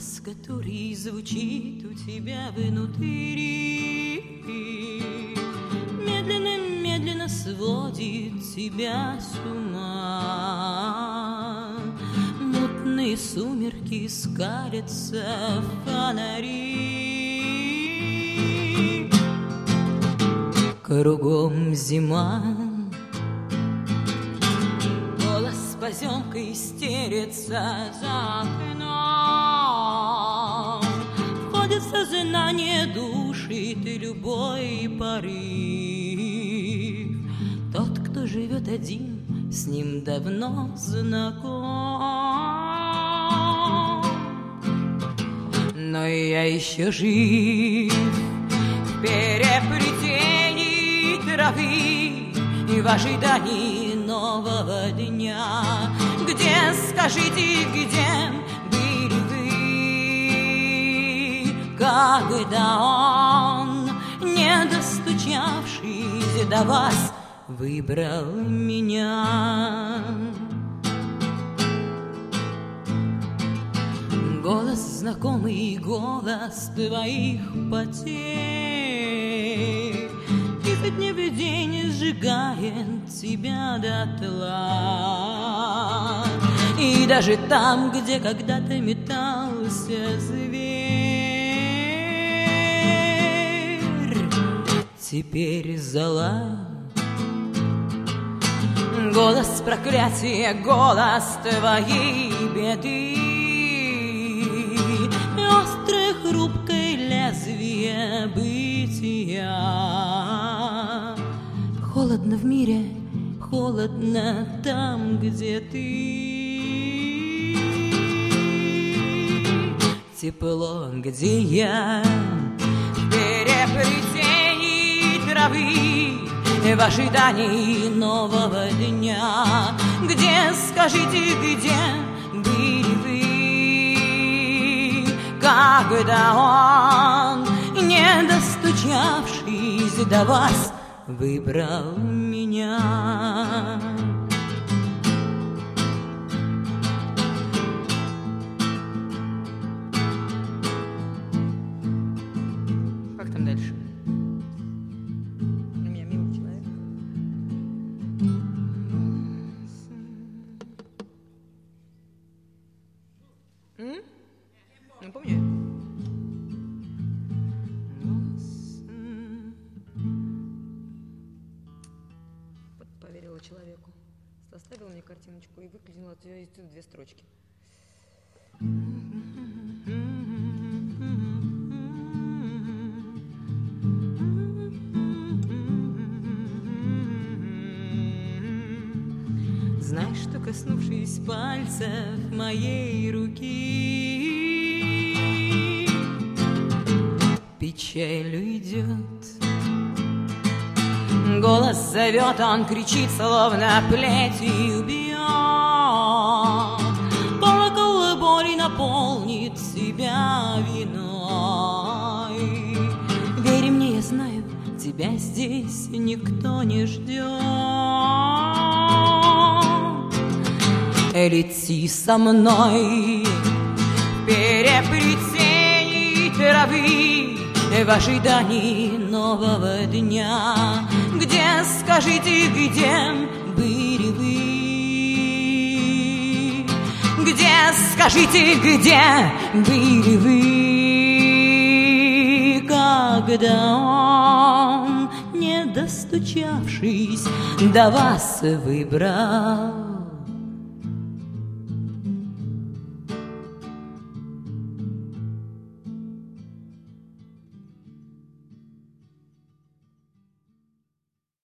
Голос, который звучит у тебя внутри, медленно сводит тебя с ума. Мутные сумерки скалятся фонари, кругом зима. Голос поземкой стерется за окном, входит в сознание, душит любой порыв. Тот, кто живет один, с ним давно знаком. Но я еще жив в переплетении травы и в ожидании нового дня. Где, скажите, где были вы, когда он, не достучавшись до вас, выбрал меня? Голос знакомый, голос твоих потерь, изо дня в день сжигает тебя дотла. И даже там, где когда-то метался зверь, теперь зола. Голос проклятия, голос твоей беды, острое хрупкое лезвие бытия. Холодно в мире, холодно там, где ты. Тепло, где я, в переплетении травы, в ожидании нового дня. Где, скажите, где были вы, когда он, не достучавшись до вас, выбрал меня? Как там дальше? У меня милый человек. Не помню. Поверила человеку. Составила мне картиночку и выклинила от нее 2 строчки. Знаешь, что, коснувшись пальцев моей руки, печаль уйдет. Голос зовет, он кричит, словно плетью бьет. Колокол боли наполнит себя виной. Верь мне, я знаю, тебя здесь никто не ждет. Лети со мной в переплетении травы, в ожидании нового дня. Где, скажите, где были вы? Где, скажите, где были вы, когда он, не достучавшись до вас, выбрал